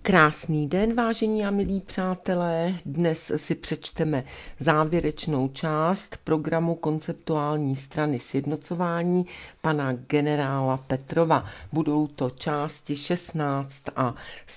Krásný den, vážení a milí přátelé. Dnes si přečteme závěrečnou část programu konceptuální strany sjednocování pana generála Petrova. Budou to části 16 a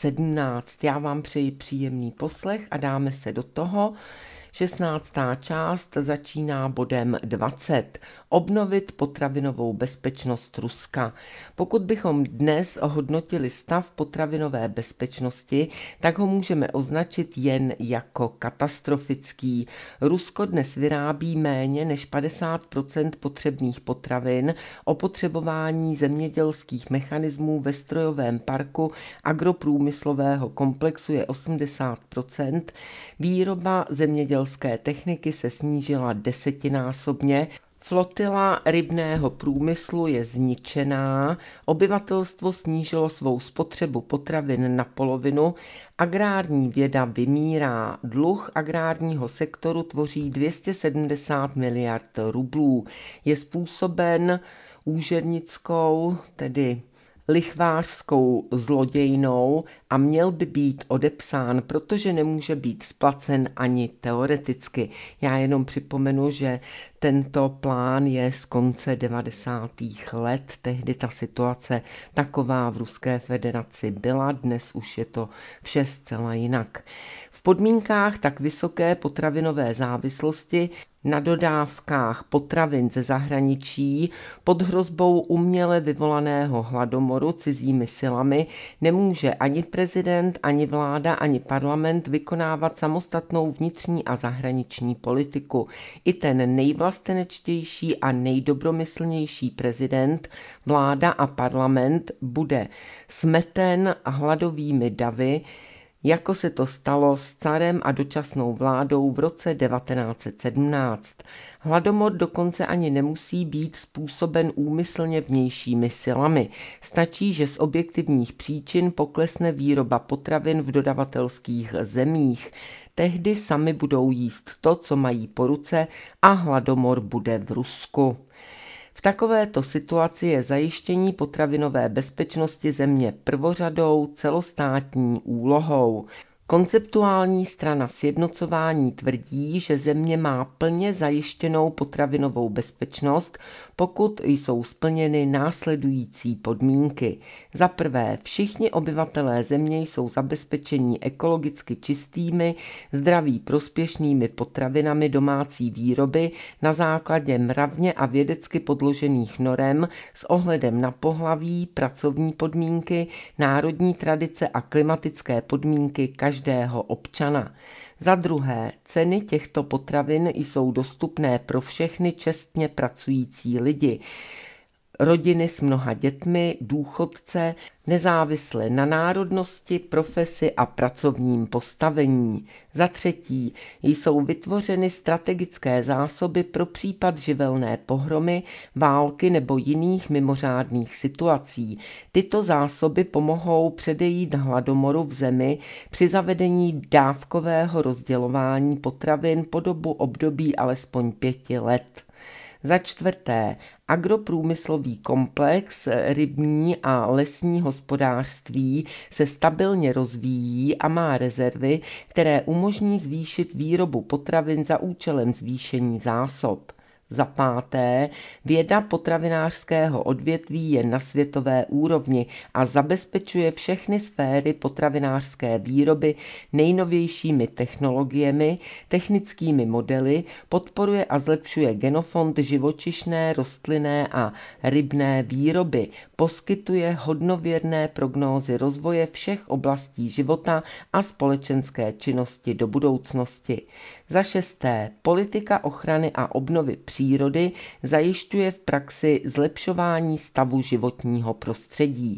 17. Já vám přeji příjemný poslech a dáme se do toho. 16. část začíná bodem 20. Obnovit potravinovou bezpečnost Ruska. Pokud bychom dnes hodnotili stav potravinové bezpečnosti, tak ho můžeme označit jen jako katastrofický. Rusko dnes vyrábí méně než 50% potřebných potravin, opotřebování zemědělských mechanismů ve strojovém parku agroprůmyslového komplexu je 80%, výroba zemědělské techniky se snížila desetinásobně, flotila rybného průmyslu je zničená, obyvatelstvo snížilo svou spotřebu potravin na polovinu, agrární věda vymírá, dluh agrárního sektoru tvoří 270 miliard rublů, je způsoben úřednickou, tedy lichvářskou zlodějnou a měl by být odepsán, protože nemůže být splacen ani teoreticky. Já jenom připomenu, že tento plán je z konce 90. let. Tehdy ta situace taková v Ruské federaci byla, dnes už je to vše zcela jinak. V podmínkách tak vysoké potravinové závislosti na dodávkách potravin ze zahraničí pod hrozbou uměle vyvolaného hladomoru cizími silami nemůže ani prezident, ani vláda, ani parlament vykonávat samostatnou vnitřní a zahraniční politiku. I ten nejvlastenečtější a nejdobromyslnější prezident, vláda a parlament bude smeten hladovými davy, jako se to stalo s carem a dočasnou vládou v roce 1917. Hladomor dokonce ani nemusí být způsoben úmyslně vnějšími silami. Stačí, že z objektivních příčin poklesne výroba potravin v dodavatelských zemích. Tehdy sami budou jíst to, co mají po ruce, a hladomor bude v Rusku. V takovéto situaci je zajištění potravinové bezpečnosti země prvořadou celostátní úlohou. Konceptuální strana sjednocování tvrdí, že země má plně zajištěnou potravinovou bezpečnost, pokud jsou splněny následující podmínky. Za prvé, všichni obyvatelé země jsou zabezpečeni ekologicky čistými, zdraví prospěšnými potravinami domácí výroby na základě mravně a vědecky podložených norem s ohledem na pohlaví, pracovní podmínky, národní tradice a klimatické podmínky každého občana. Za druhé, ceny těchto potravin jsou dostupné pro všechny čestně pracující lidi, rodiny s mnoha dětmi, důchodce, nezávisle na národnosti, profesi a pracovním postavení. Za třetí, jsou vytvořeny strategické zásoby pro případ živelné pohromy, války nebo jiných mimořádných situací. Tyto zásoby pomohou předejít hladomoru v zemi při zavedení dávkového rozdělování potravin po dobu období alespoň 5 let. Za čtvrté, agroprůmyslový komplex, rybní a lesní hospodářství se stabilně rozvíjí a má rezervy, které umožní zvýšit výrobu potravin za účelem zvýšení zásob. Za páté, věda potravinářského odvětví je na světové úrovni a zabezpečuje všechny sféry potravinářské výroby nejnovějšími technologiemi, technickými modely, podporuje a zlepšuje genofond živočišné, rostlinné a rybné výroby, poskytuje hodnověrné prognózy rozvoje všech oblastí života a společenské činnosti do budoucnosti. Za šesté, politika ochrany a obnovy přírody zajišťuje v praxi zlepšování stavu životního prostředí.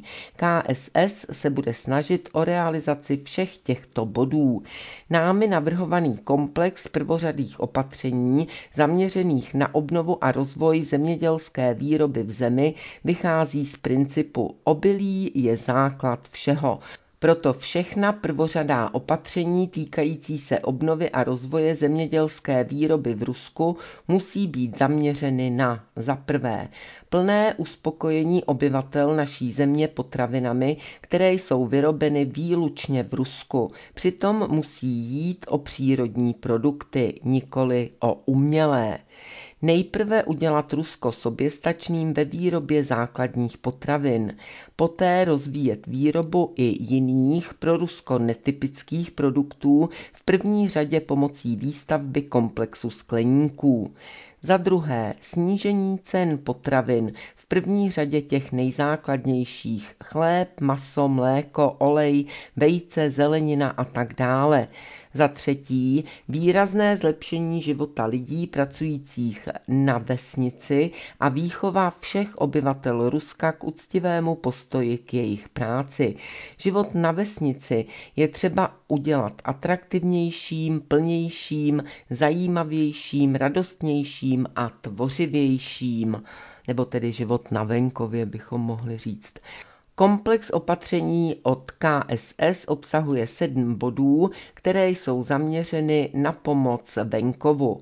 KSS se bude snažit o realizaci všech těchto bodů. Námi navrhovaný komplex prvořadých opatření zaměřených na obnovu a rozvoj zemědělské výroby v zemi vychází z principu obilí je základ všeho. Proto všechna prvořadá opatření týkající se obnovy a rozvoje zemědělské výroby v Rusku musí být zaměřeny na za prvé plné uspokojení obyvatel naší země potravinami, které jsou vyrobeny výlučně v Rusku. Přitom musí jít o přírodní produkty, nikoli o umělé. Nejprve udělat Rusko soběstačným ve výrobě základních potravin, poté rozvíjet výrobu i jiných pro Rusko netypických produktů, v první řadě pomocí výstavby komplexu skleníků. Za druhé, snížení cen potravin, v první řadě těch nejzákladnějších, chléb, maso, mléko, olej, vejce, zelenina a tak dále. Za třetí, výrazné zlepšení života lidí pracujících na vesnici a výchova všech obyvatel Ruska k uctivému postoji k jejich práci. Život na vesnici je třeba udělat atraktivnějším, plnějším, zajímavějším, radostnějším a tvořivějším, nebo tedy život na venkově bychom mohli říct. Komplex opatření od KSS obsahuje 7 bodů, které jsou zaměřeny na pomoc venkovu.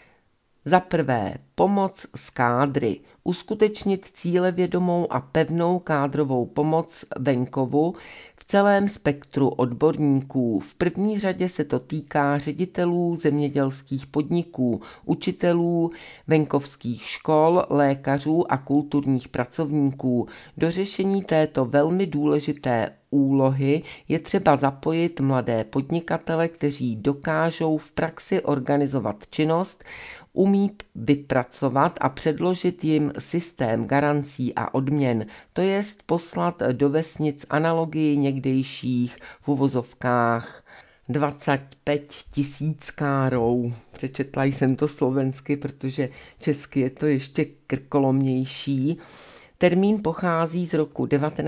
Za prvé, pomoc s kádry. Uskutečnit cílevědomou a pevnou kádrovou pomoc venkovu v celém spektru odborníků. V první řadě se to týká ředitelů zemědělských podniků, učitelů, venkovských škol, lékařů a kulturních pracovníků. Do řešení této velmi důležité úlohy je třeba zapojit mladé podnikatele, kteří dokážou v praxi organizovat činnost, umí vypracovat a předložit jim systém garancí a odměn, to jest poslat do vesnic analogii někdejších v uvozovkách 25 000 Přečetla jsem to slovensky, protože česky je to ještě krkolomnější. Termín pochází z roku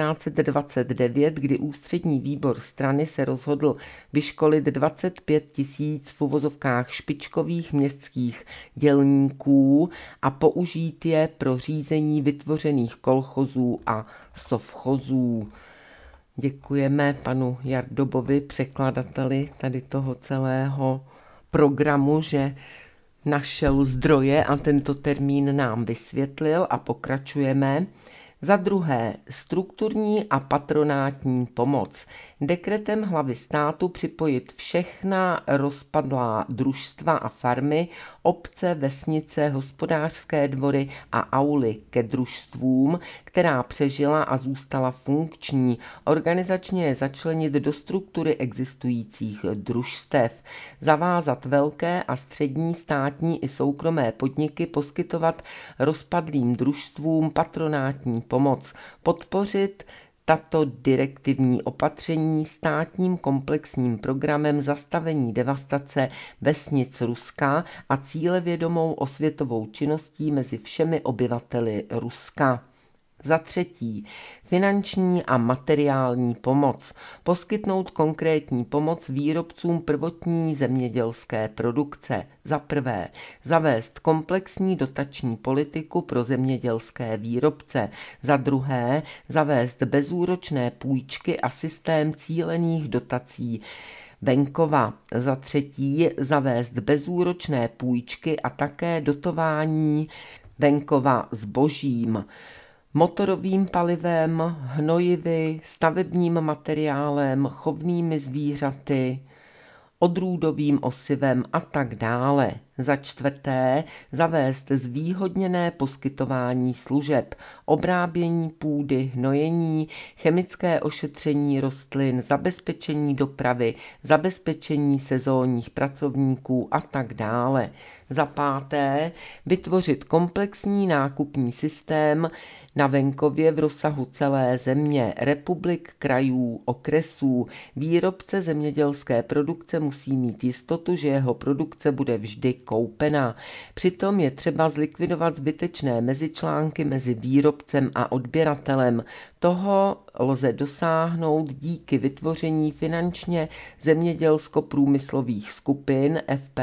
1929, kdy ústřední výbor strany se rozhodl vyškolit 25 000 v uvozovkách špičkových městských dělníků a použít je pro řízení vytvořených kolchozů a sovchozů. Děkujeme panu Jardobovi, překladateli tady toho celého programu, že našel zdroje a tento termín nám vysvětlil a pokračujeme. Za druhé, strukturní a patronátní pomoc. Dekretem hlavy státu připojit všechna rozpadlá družstva a farmy, obce, vesnice, hospodářské dvory a auly ke družstvům, která přežila a zůstala funkční, organizačně je začlenit do struktury existujících družstev, zavázat velké a střední státní i soukromé podniky poskytovat rozpadlým družstvům patronátní pomoc, podpořit tato direktivní opatření státním komplexním programem zastavení devastace vesnic Ruska a cílevědomou osvětovou činností mezi všemi obyvateli Ruska. Za třetí, finanční a materiální pomoc. Poskytnout konkrétní pomoc výrobcům prvotní zemědělské produkce. Za prvé, zavést komplexní dotační politiku pro zemědělské výrobce. Za druhé, zavést bezúročné půjčky a systém cílených dotací venkova. Za třetí, zavést bezúročné půjčky a také dotování venkova zbožím, motorovým palivem, hnojivy, stavebním materiálem, chovnými zvířaty, odrůdovým osivem a tak dále. Za čtvrté, zavést zvýhodněné poskytování služeb, obrábění půdy, hnojení, chemické ošetření rostlin, zabezpečení dopravy, zabezpečení sezónních pracovníků a tak dále. Za páté, vytvořit komplexní nákupní systém na venkově v rozsahu celé země, republik, krajů, okresů. Výrobce zemědělské produkce musí mít jistotu, že jeho produkce bude vždy koupena. Přitom je třeba zlikvidovat zbytečné mezičlánky mezi výrobcem a odběratelem. Toho lze dosáhnout díky vytvoření finančně zemědělsko-průmyslových skupin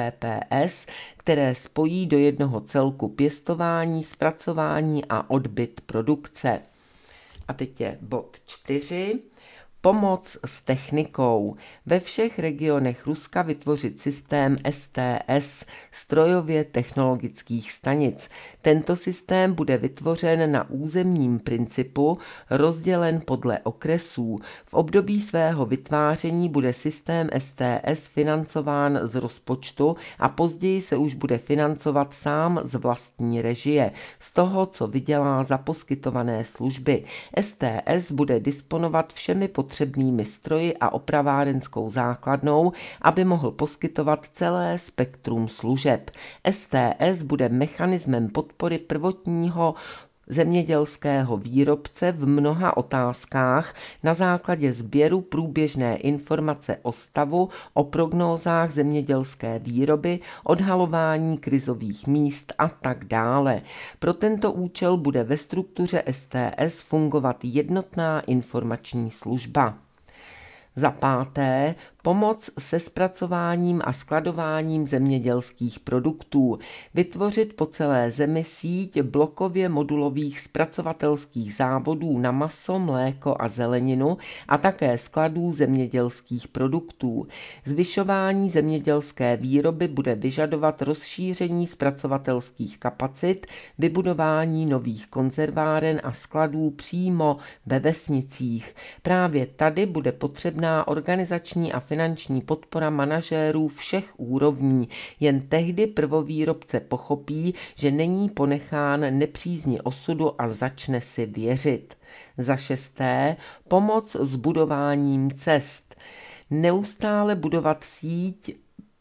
FPPS, které spojí do jednoho celku pěstování, zpracování a odbyt produkce. A teď je bod 4. Pomoc s technikou. Ve všech regionech Ruska vytvořit systém STS, strojově technologických stanic. Tento systém bude vytvořen na územním principu, rozdělen podle okresů. V období svého vytváření bude systém STS financován z rozpočtu a později se už bude financovat sám z vlastní režie, z toho, co vydělá za poskytované služby. STS bude disponovat všemi potřebnými stroji a opravárenskou základnou, aby mohl poskytovat celé spektrum služeb. STS bude mechanismem podpory prvotního zemědělského výrobce v mnoha otázkách na základě sběru průběžné informace o stavu, o prognózách zemědělské výroby, odhalování krizových míst a tak dále. Pro tento účel bude ve struktuře STS fungovat jednotná informační služba. Za páté, pomoc se zpracováním a skladováním zemědělských produktů. Vytvořit po celé zemi síť blokově modulových zpracovatelských závodů na maso, mléko a zeleninu a také skladů zemědělských produktů. Zvyšování zemědělské výroby bude vyžadovat rozšíření zpracovatelských kapacit, vybudování nových konzerváren a skladů přímo ve vesnicích. Právě tady bude potřebná organizační a finanční podpora manažérů všech úrovní. Jen tehdy prvovýrobce pochopí, že není ponechán nepřízni osudu a začne si věřit. Za šesté, pomoc s budováním cest. Neustále budovat síť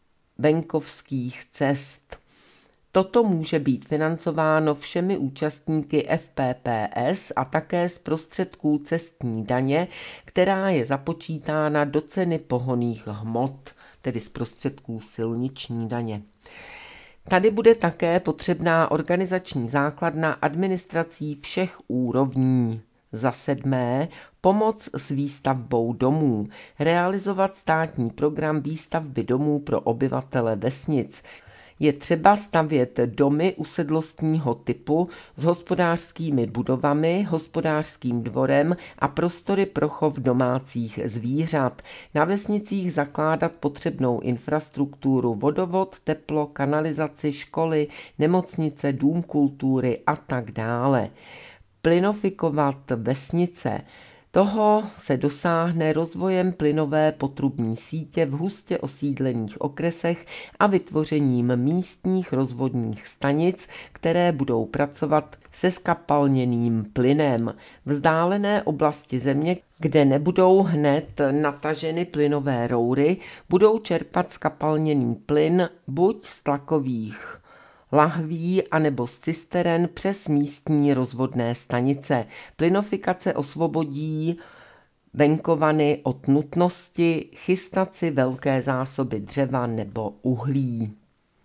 venkovských cest. Toto může být financováno všemi účastníky FPPS a také z prostředků cestní daně, která je započítána do ceny pohonných hmot, tedy z prostředků silniční daně. Tady bude také potřebná organizační základna administrací všech úrovní. Za sedmé, pomoc s výstavbou domů. Realizovat státní program výstavby domů pro obyvatele vesnic. Je třeba stavět domy usedlostního typu s hospodářskými budovami, hospodářským dvorem a prostory pro chov domácích zvířat. Na vesnicích zakládat potřebnou infrastrukturu, vodovod, teplo, kanalizaci, školy, nemocnice, dům kultury a tak dále. Plynofikovat vesnice. Toho se dosáhne rozvojem plynové potrubní sítě v hustě osídlených okresech a vytvořením místních rozvodních stanic, které budou pracovat se zkapalněným plynem. Vzdálené oblasti země, kde nebudou hned nataženy plynové roury, budou čerpat zkapalněný plyn buď z tlakových lahví anebo z cisteren přes místní rozvodné stanice. Plynofikace osvobodí venkovany od nutnosti chystat si velké zásoby dřeva nebo uhlí.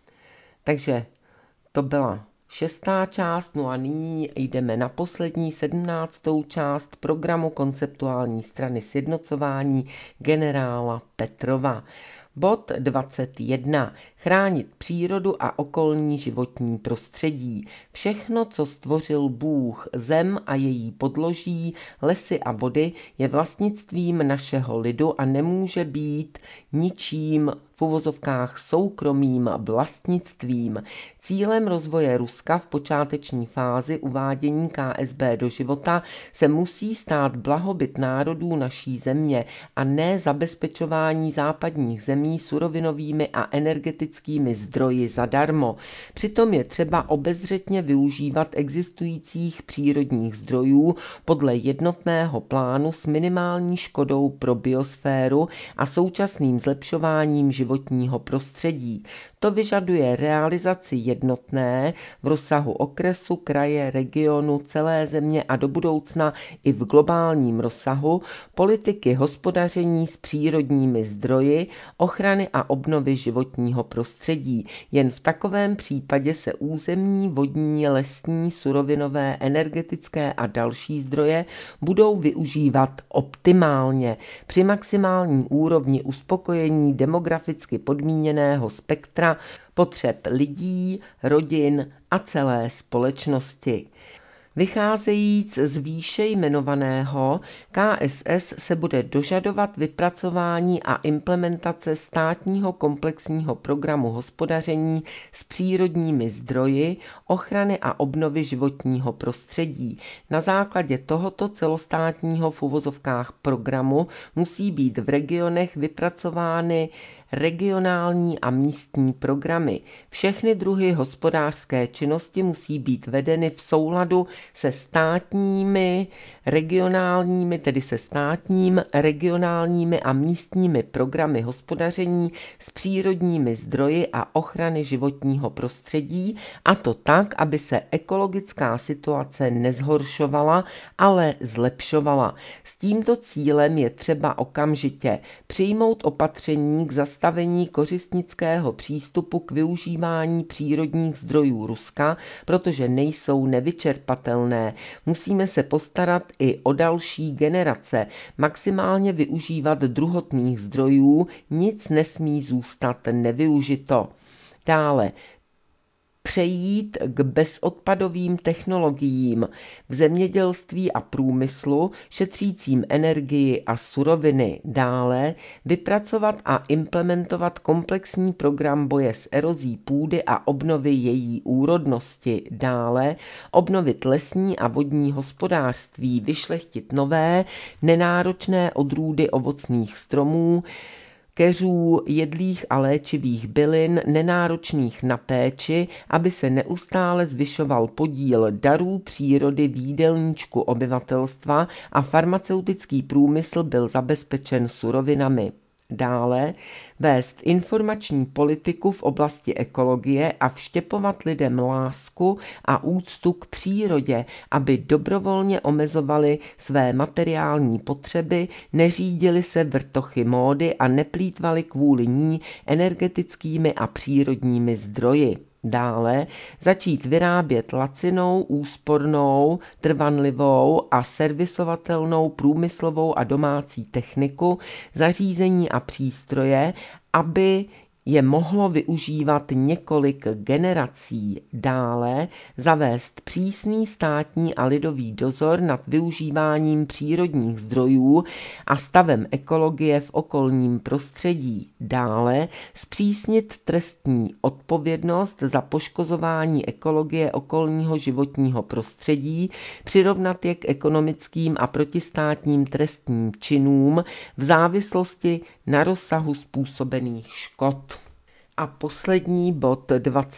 Takže to byla šestá část, no a nyní jdeme na poslední 17. část programu konceptuální strany sjednocování generála Petrova. Bod 21. Chránit přírodu a okolní životní prostředí. Všechno, co stvořil Bůh, zem a její podloží, lesy a vody, je vlastnictvím našeho lidu a nemůže být ničím v uvozovkách soukromým vlastnictvím. Cílem rozvoje Ruska v počáteční fázi uvádění KSB do života se musí stát blahobyt národů naší země a ne zabezpečování západních zemí surovinovými a energetickými zdroji zadarmo. Přitom je třeba obezřetně využívat existujících přírodních zdrojů podle jednotného plánu s minimální škodou pro biosféru a současným zlepšováním životního prostředí. To vyžaduje realizaci jednotné v rozsahu okresu, kraje, regionu, celé země a do budoucna i v globálním rozsahu politiky hospodaření s přírodními zdroji, ochrany a obnovy životního prostředí. Jen v takovém případě se územní, vodní, lesní, surovinové, energetické a další zdroje budou využívat optimálně při maximální úrovni uspokojení demograficky podmíněného spektra potřeb lidí, rodin a celé společnosti. Vycházejíc z výše jmenovaného, KSS se bude dožadovat vypracování a implementace státního komplexního programu hospodaření s přírodními zdroji, ochrany a obnovy životního prostředí. Na základě tohoto celostátního v uvozovkách programu musí být v regionech vypracovány regionální a místní programy. Všechny druhy hospodářské činnosti musí být vedeny v souladu se státními, regionálními a místními programy hospodaření s přírodními zdroji a ochrany životního prostředí, a to tak, aby se ekologická situace nezhoršovala, ale zlepšovala. S tímto cílem je třeba okamžitě přijmout opatření k zastavení kořistnického přístupu k využívání přírodních zdrojů Ruska, protože nejsou nevyčerpatelné. Musíme se postarat i o další generace, maximálně využívat druhotných zdrojů, nic nesmí zůstat nevyužito. Dále přejít k bezodpadovým technologiím v zemědělství a průmyslu, šetřícím energii a suroviny. Dále vypracovat a implementovat komplexní program boje s erozí půdy a obnovy její úrodnosti. Dále obnovit lesní a vodní hospodářství, vyšlechtit nové, nenáročné odrůdy ovocných stromů, keřů, jedlých a léčivých bylin, nenáročných na péči, aby se neustále zvyšoval podíl darů přírody v jídelníčku obyvatelstva a farmaceutický průmysl byl zabezpečen surovinami. Dále vést informační politiku v oblasti ekologie a vštěpovat lidem lásku a úctu k přírodě, aby dobrovolně omezovali své materiální potřeby, neřídili se vrtochy módy a neplýtvali kvůli ní energetickými a přírodními zdroji. Dále začít vyrábět lacinou, úspornou, trvanlivou a servisovatelnou průmyslovou a domácí techniku, zařízení a přístroje, aby je mohlo využívat několik generací. Dále zavést přísný státní a lidový dozor nad využíváním přírodních zdrojů a stavem ekologie v okolním prostředí. Dále zpřísnit trestní odpovědnost za poškozování ekologie okolního životního prostředí, přirovnat je k ekonomickým a protistátním trestním činům v závislosti na rozsahu způsobených škod. A poslední bod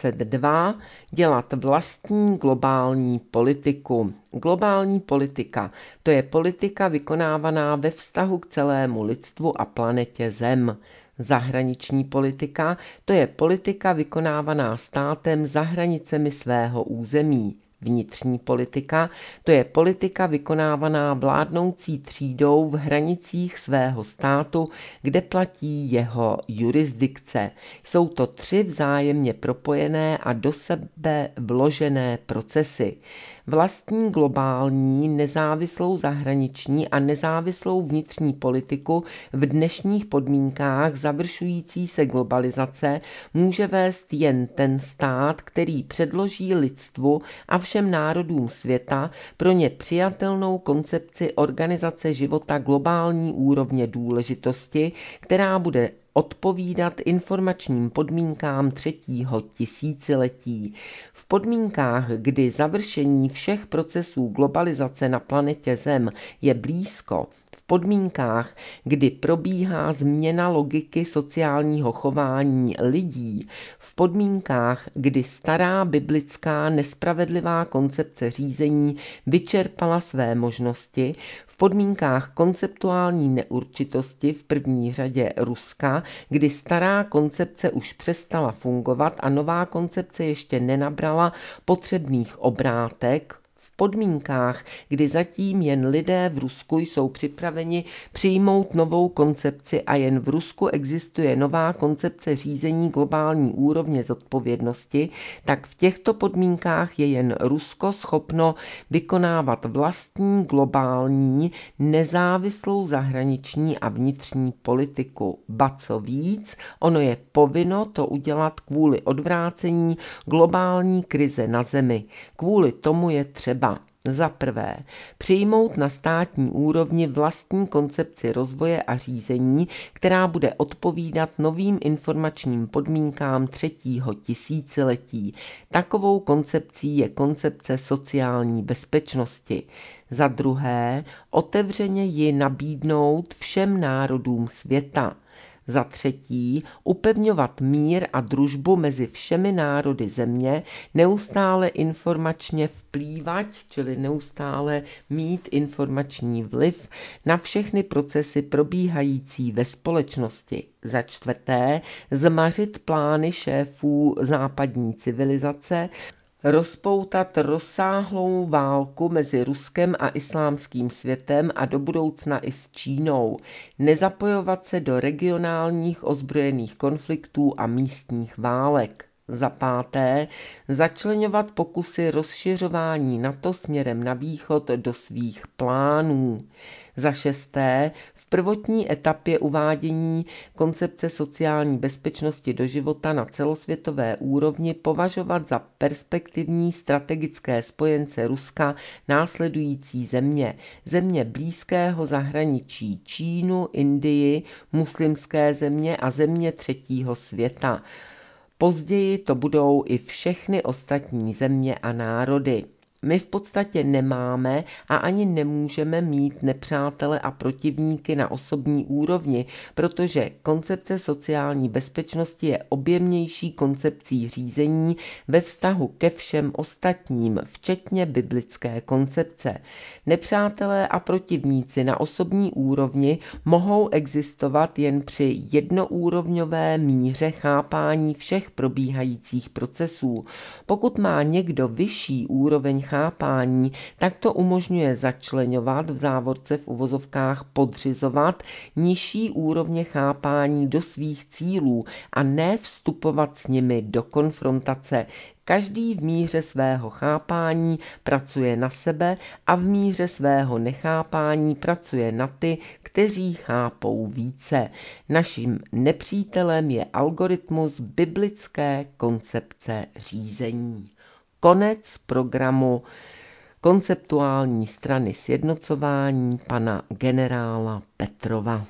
22. Dělat vlastní globální politiku. Globální politika, to je politika vykonávaná ve vztahu k celému lidstvu a planetě Zem. Zahraniční politika, to je politika vykonávaná státem za hranicemi svého území. Vnitřní politika, to je politika vykonávaná vládnoucí třídou v hranicích svého státu, kde platí jeho jurisdikce. Jsou to 3 vzájemně propojené a do sebe vložené procesy. Vlastní globální, nezávislou zahraniční a nezávislou vnitřní politiku v dnešních podmínkách završující se globalizace může vést jen ten stát, který předloží lidstvu a všem národům světa pro ně přijatelnou koncepci organizace života globální úrovně důležitosti, která bude odpovídat informačním podmínkám 3. tisíciletí. V podmínkách, kdy završení všech procesů globalizace na planetě Zem je blízko, v podmínkách, kdy probíhá změna logiky sociálního chování lidí, v podmínkách, kdy stará biblická nespravedlivá koncepce řízení vyčerpala své možnosti, v podmínkách konceptuální neurčitosti, v první řadě Ruska, kdy stará koncepce už přestala fungovat a nová koncepce ještě nenabrala potřebných obrátek, v podmínkách, kdy zatím jen lidé v Rusku jsou připraveni přijmout novou koncepci a jen v Rusku existuje nová koncepce řízení globální úrovně zodpovědnosti, tak v těchto podmínkách je jen Rusko schopno vykonávat vlastní globální, nezávislou zahraniční a vnitřní politiku. Ba co víc, ono je povinno to udělat kvůli odvrácení globální krize na Zemi. Kvůli tomu je třeba Za prvé, přijmout na státní úrovni vlastní koncepci rozvoje a řízení, která bude odpovídat novým informačním podmínkám třetího tisíciletí. Takovou koncepcí je koncepce sociální bezpečnosti. Za druhé, otevřeně ji nabídnout všem národům světa. Za třetí, upevňovat mír a družbu mezi všemi národy země, neustále informačně vplývat, čili neustále mít informační vliv na všechny procesy probíhající ve společnosti. Za čtvrté, zmařit plány šéfů západní civilizace, rozpoutat rozsáhlou válku mezi Ruskem a islámským světem a do budoucna i s Čínou, nezapojovat se do regionálních ozbrojených konfliktů a místních válek. Za páté, začleňovat pokusy rozšiřování NATO směrem na východ do svých plánů. Za šesté, v prvotní etapě uvádění koncepce sociální bezpečnosti do života na celosvětové úrovni považovat za perspektivní strategické spojence Ruska následující země. Země blízkého zahraničí, Čínu, Indii, muslimské země a země třetího světa. Později to budou i všechny ostatní země a národy. My v podstatě nemáme a ani nemůžeme mít nepřátele a protivníky na osobní úrovni, protože koncepce sociální bezpečnosti je objemnější koncepcí řízení ve vztahu ke všem ostatním, včetně biblické koncepce. Nepřátelé a protivníci na osobní úrovni mohou existovat jen při jednoúrovňové míře chápání všech probíhajících procesů. Pokud má někdo vyšší úroveň chápání, tak to umožňuje začleňovat, v závorce v uvozovkách podřizovat, nižší úrovně chápání do svých cílů a ne vstupovat s nimi do konfrontace. Každý v míře svého chápání pracuje na sebe a v míře svého nechápání pracuje na ty, kteří chápou více. Naším nepřítelem je algoritmus biblické koncepce řízení. Konec programu konceptuální strany sjednocování pana generála Petrova.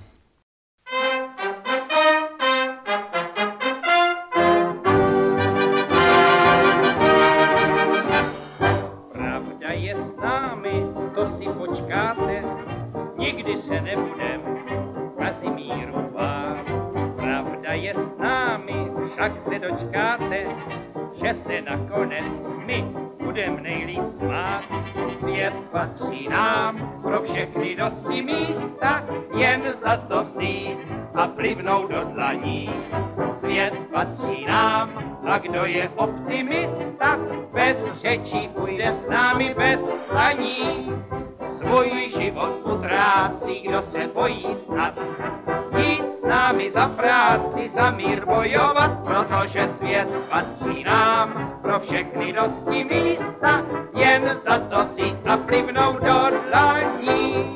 Pravda je s námi, to si počkáte, nikdy se nebudem Kazimíru bát. Pravda je s námi, však se dočkáte, že se nakonec my budem nejlíp smát. Svět patří nám, pro všechny dosti místa, jen za to vzít a plivnout do dlaní. Svět patří nám, a kdo je optimista, bez řečí půjde s námi bez tlaní. Svůj život utrácí, kdo se bojí snad jít s námi za práci, za mír bojovat, protože svět patří nám, pro všechny dosti místa, jen za to vzít a plivnout do dlaní.